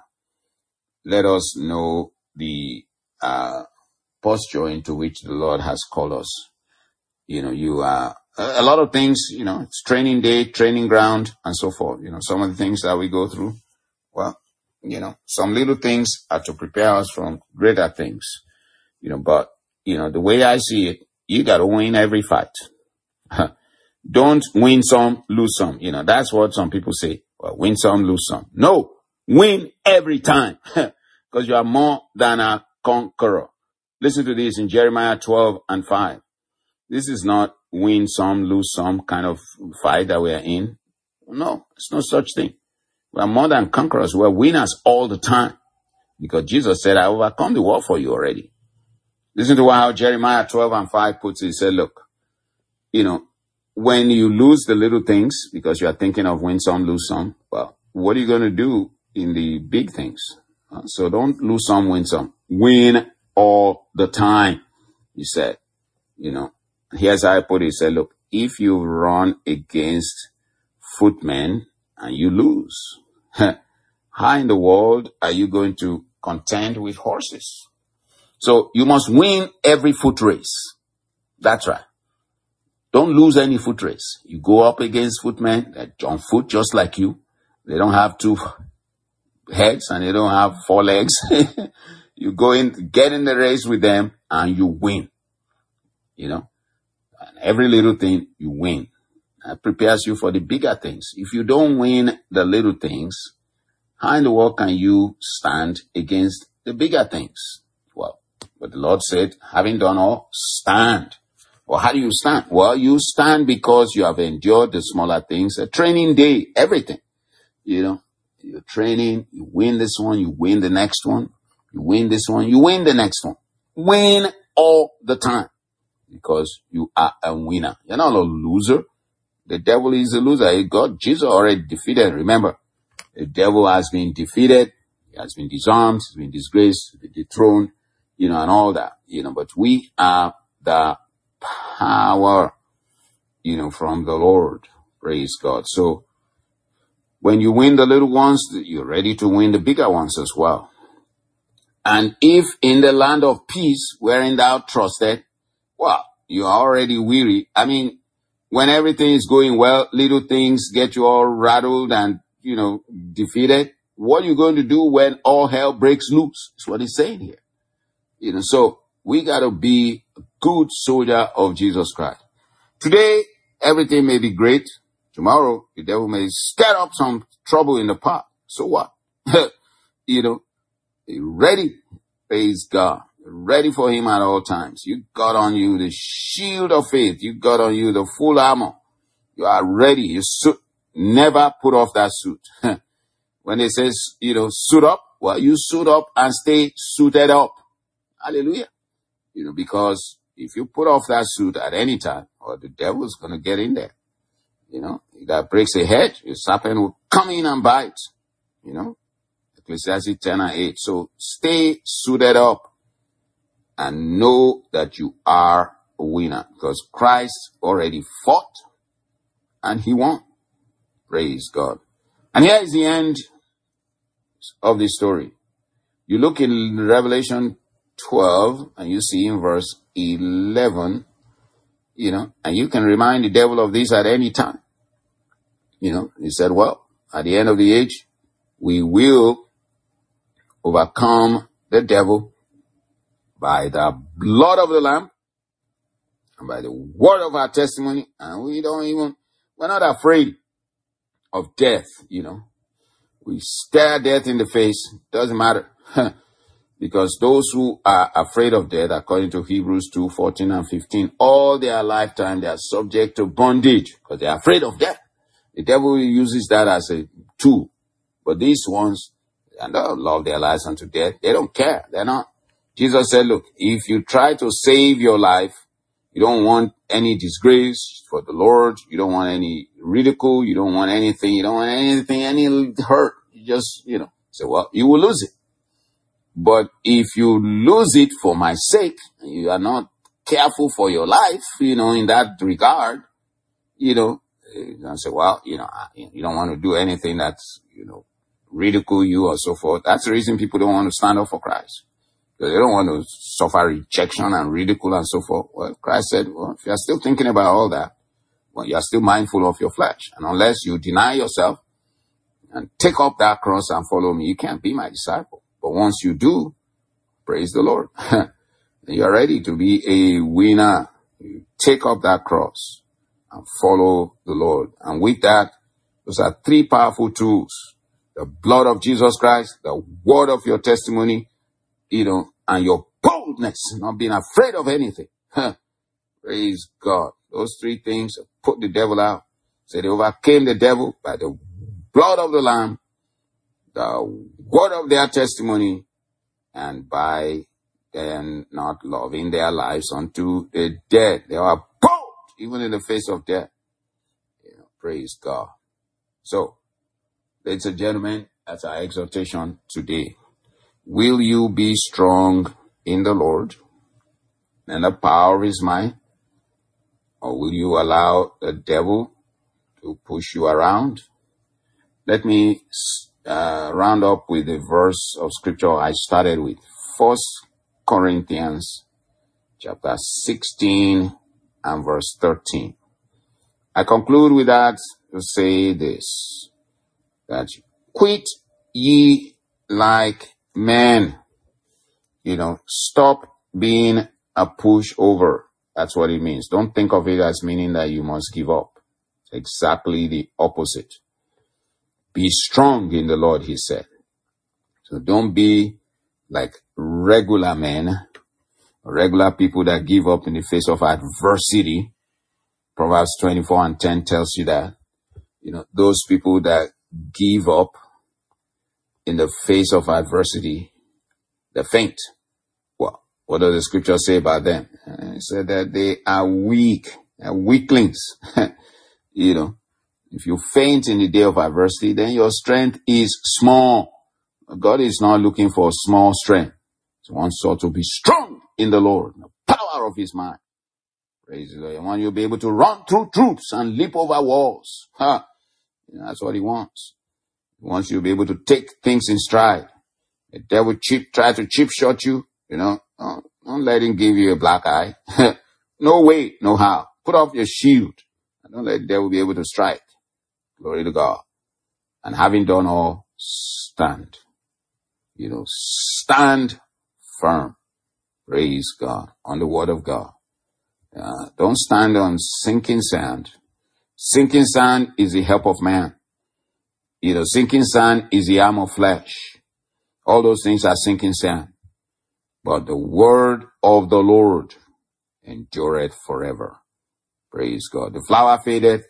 let us know the uh, posture into which the Lord has called us. You know, you are uh, a lot of things, you know, it's training day, training ground, and so forth. You know, some of the things that we go through, well, you know, some little things are to prepare us from greater things. You know, but, you know, the way I see it, you got to win every fight. Don't win some, lose some. You know, that's what some people say. Well, win some, lose some. No, win every time. Because you are more than a conqueror. Listen to this in Jeremiah twelve and five. This is not win some, lose some kind of fight that we are in. No, it's no such thing. We are more than conquerors. We are winners all the time. Because Jesus said, I overcome the world for you already. Listen to how Jeremiah twelve and five puts it. He said, look, you know, when you lose the little things, because you are thinking of win some, lose some, well, what are you going to do in the big things? Uh, so don't lose some, win some. Win all the time, he said. You know, here's how I put it. He said, look, if you run against footmen and you lose, how in the world are you going to contend with horses? So you must win every foot race. That's right. Don't lose any foot race. You go up against footmen that on foot just like you. They don't have two heads and they don't have four legs. You go in, get in the race with them and you win. You know, and every little thing you win. That prepares you for the bigger things. If you don't win the little things, how in the world can you stand against the bigger things? Well, But the Lord said, having done all, stand. Well, how do you stand? Well, you stand because you have endured the smaller things, a training day, everything. You know, you're training, you win this one, you win the next one, you win this one, you win the next one. Win all the time because you are a winner. You're not a loser. The devil is a loser. God, Jesus already defeated. Remember, the devil has been defeated. He has been disarmed. He's been disgraced, been dethroned, you know, and all that, you know, but we are the power, you know, from the Lord. Praise God. So when you win the little ones, you're ready to win the bigger ones as well. And if in the land of peace, wherein thou trusted, well, you are already weary. I mean, when everything is going well, little things get you all rattled and, you know, defeated. What are you going to do when all hell breaks loose? That's what he's saying here. You know, so we got to be a good soldier of Jesus Christ. Today, everything may be great. Tomorrow, the devil may stir up some trouble in the pot. So what? You know, be ready. Praise God. Ready for him at all times. You got on you the shield of faith. You got on you the full armor. You are ready. You suit. Never put off that suit. When it says, you know, suit up, well, you suit up and stay suited up. Hallelujah. You know, because if you put off that suit at any time, or the devil's going to get in there. You know, that breaks a hedge, your serpent will come in and bite. You know, Ecclesiastes ten and eight. So stay suited up and know that you are a winner because Christ already fought and he won. Praise God. And here is the end of the story. You look in Revelation twelve and you see in verse eleven, you know, and you can remind the devil of this at any time. You know, he said, well, at the end of the age, we will overcome the devil by the blood of the Lamb and by the word of our testimony. And we don't even, we're not afraid of death, you know. We stare death in the face. Doesn't matter. Because those who are afraid of death, according to Hebrews two, fourteen and fifteen, all their lifetime, they are subject to bondage because they are afraid of death. The devil uses that as a tool. But these ones, they don't love their lives unto death. They don't care. They're not. Jesus said, look, if you try to save your life, you don't want any disgrace for the Lord. You don't want any ridicule. You don't want anything. You don't want anything, any hurt. You just, you know, say, well, you will lose it. But if you lose it for my sake, you are not careful for your life, you know, in that regard, you know, and say, well, you know, you don't want to do anything that's, you know, ridicule you or so forth. That's the reason people don't want to stand up for Christ. Because they don't want to suffer rejection and ridicule and so forth. Well, Christ said, well, if you're still thinking about all that, well, you're still mindful of your flesh. And unless you deny yourself and take up that cross and follow me, you can't be my disciple. But once you do, praise the Lord. You're ready to be a winner. You take up that cross and follow the Lord. And with that, those are three powerful tools. The blood of Jesus Christ, the word of your testimony, you know, and your boldness, not being afraid of anything. Praise God. Those three things put the devil out. So they overcame the devil by the blood of the Lamb, the word of their testimony, and by them not loving their lives unto the dead. They are bold, even in the face of death. You know, praise God. So, ladies and gentlemen, that's our exhortation today. Will you be strong in the Lord and the power of his might? Or will you allow the devil to push you around? Let me uh, round up with the verse of scripture I started with. First Corinthians chapter sixteen and verse thirteen. I conclude with that to say this, that quit ye like men. You know, stop being a pushover. That's what it means. Don't think of it as meaning that you must give up. Exactly the opposite. Be strong in the Lord, he said. So don't be like regular men. Regular people that give up in the face of adversity. Proverbs twenty-four and ten tells you that. You know, those people that give up in the face of adversity, they faint. Well, what does the scripture say about them? It said that they are weak, they're weaklings. You know, if you faint in the day of adversity, then your strength is small. God is not looking for small strength. He wants us to be strong in the Lord, the power of his mind. Praise the Lord. He wants you to be able to run through troops and leap over walls. Huh. You know, that's what he wants. He wants you to be able to take things in stride. The devil cheap, try to cheap shot you, you know. Don't, don't let him give you a black eye. No way, no how. Put off your shield. And don't let the devil be able to strike. Glory to God. And having done all, stand. You know, stand firm. Praise God. On the word of God. Uh, don't stand on sinking sand. Sinking sand is the help of man. You know, sinking sand is the arm of flesh. All those things are sinking sand. But the word of the Lord endureth forever. Praise God. The flower fadeth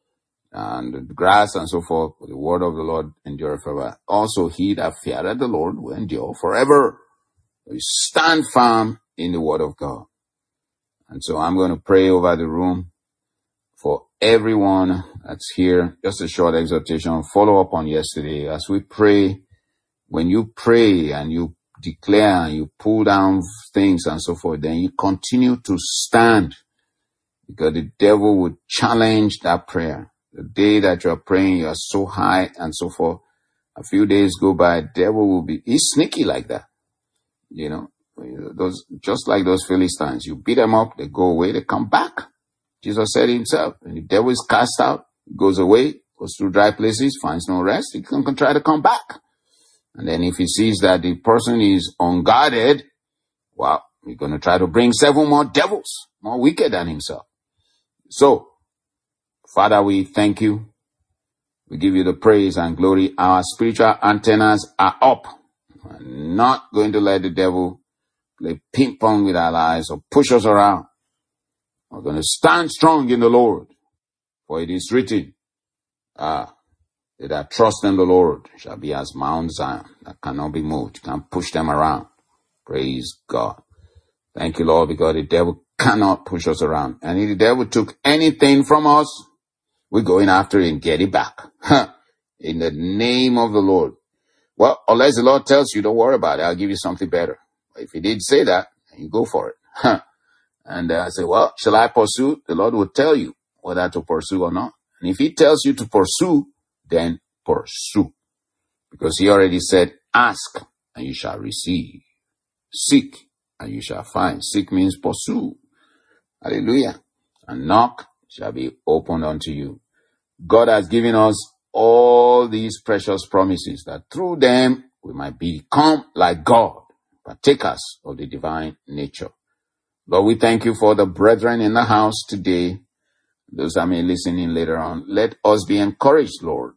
and the grass and so forth, but the word of the Lord endureth forever. Also he that feareth the Lord will endure forever. We stand firm in the word of God. And so I'm going to pray over the room for everyone that's here. Just a short exhortation. Follow up on yesterday. As we pray, when you pray and you declare and you pull down things and so forth, then you continue to stand, because the devil would challenge that prayer. The day that you're praying, you are so high and so forth. A few days go by, the devil will be, he's sneaky like that. You know, those, just like those Philistines, you beat them up, they go away, they come back. Jesus said himself, when the devil is cast out, he goes away, goes through dry places, finds no rest, he can, can try to come back. And then if he sees that the person is unguarded, well, he's going to try to bring seven more devils, more wicked than himself. So, Father, we thank you. We give you the praise and glory. Our spiritual antennas are up. We're not going to let the devil play ping pong with our lives or push us around. We're going to stand strong in the Lord. For it is written, ah, they that trust in the Lord shall be as Mount Zion that cannot be moved. You can't push them around. Praise God. Thank you, Lord, because the devil cannot push us around. And if the devil took anything from us, we're going after it and get it back. In the name of the Lord. Well, unless the Lord tells you, don't worry about it. I'll give you something better. If he did say that, you go for it. And uh, I say, well, shall I pursue? The Lord will tell you whether to pursue or not. And if he tells you to pursue, then pursue. Because he already said, ask and you shall receive. Seek and you shall find. Seek means pursue. Hallelujah. And knock shall be opened unto you. God has given us all these precious promises that through them we might become like God, partakers of the divine nature. Lord, we thank you for the brethren in the house today. Those that may listen in later on, let us be encouraged, Lord,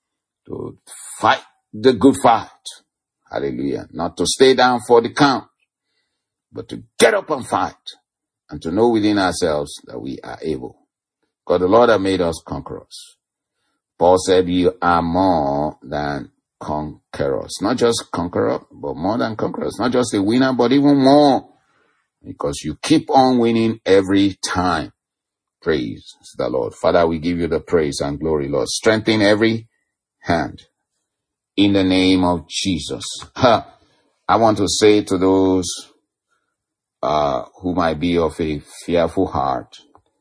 to fight the good fight. Hallelujah. Not to stay down for the count, but to get up and fight and to know within ourselves that we are able. God, the Lord has made us conquerors. Paul said you are more than conquerors. Not just conqueror, but more than conquerors. Not just a winner, but even more. Because you keep on winning every time. Praise the Lord. Father, we give you the praise and glory, Lord. Strengthen every hand. In the name of Jesus. Ha. I want to say to those uh, who might be of a fearful heart,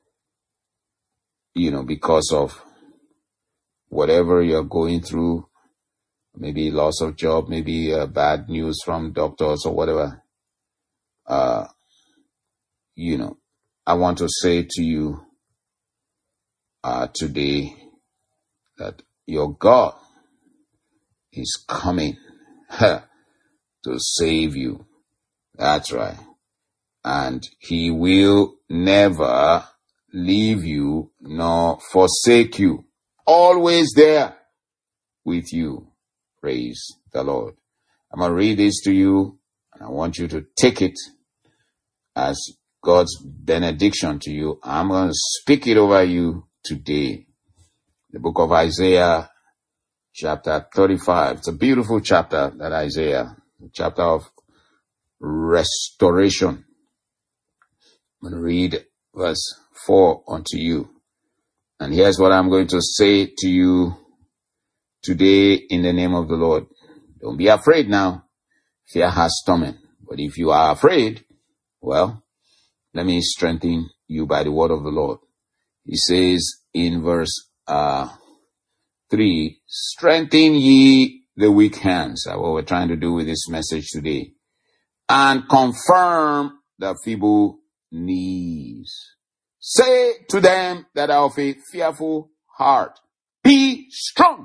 you know, because of whatever you're going through, maybe loss of job, maybe uh, bad news from doctors or whatever, uh, you know, I want to say to you uh, today that your God is coming to save you. That's right. And he will never leave you nor forsake you. Always there with you. Praise the Lord. I'm going to read this to you, and I want you to take it as God's benediction to you. I'm going to speak it over you today. The book of Isaiah, chapter thirty-five. It's a beautiful chapter, that Isaiah, a chapter of restoration. I'm going to read verse four unto you. And here's what I'm going to say to you today in the name of the Lord. Don't be afraid now. Fear has torment. But if you are afraid, well, let me strengthen you by the word of the Lord. He says in verse uh, three, strengthen ye the weak hands. That's what we're trying to do with this message today. And confirm the feeble knees. Say to them that are of a fearful heart, be strong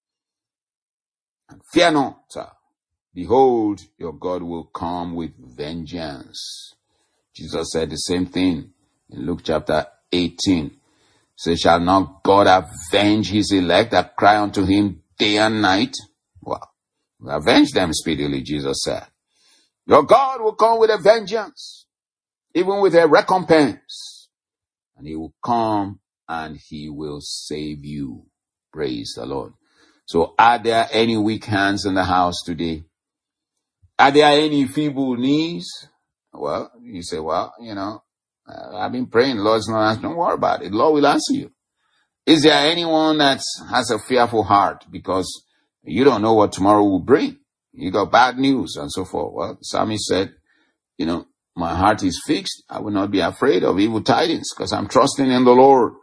and fear not. Behold, your God will come with vengeance. Jesus said the same thing in Luke chapter eighteen. So shall not God avenge his elect that cry unto him day and night? Well, avenge them speedily, Jesus said. Your God will come with a vengeance, even with a recompense. And he will come and he will save you. Praise the Lord. So are there any weak hands in the house today? Are there any feeble knees? Well, you say, well, you know, uh, I've been praying. Lord's not answering. Don't worry about it. Lord will answer you. Is there anyone that has a fearful heart because you don't know what tomorrow will bring? You got bad news and so forth. Well, the psalmist said, you know, my heart is fixed. I will not be afraid of evil tidings because I'm trusting in the Lord.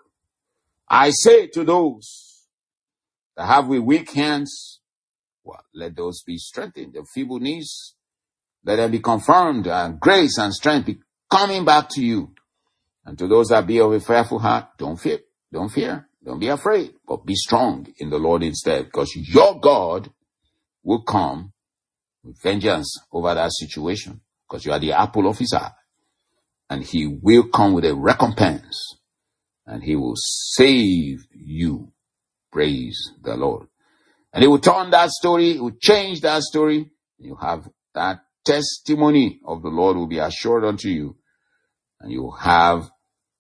I say to those that have with weak hands, well, let those be strengthened. The feeble knees, let them be confirmed, and grace and strength be coming back to you. And to those that be of a fearful heart, don't fear, don't fear, don't be afraid, but be strong in the Lord instead, because your God will come with vengeance over that situation, because you are the apple of his eye, and he will come with a recompense, and he will save you. Praise the Lord. And he will turn that story, he will change that story. You have that testimony of the Lord will be assured unto you. And you have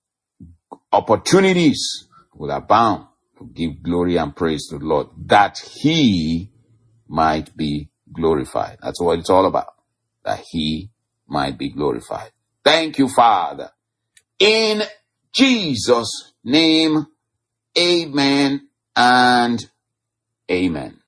opportunities will abound to give glory and praise to the Lord, that he might be glorified. That's what it's all about, that he might be glorified. Thank you, Father. In Jesus' name, amen and amen.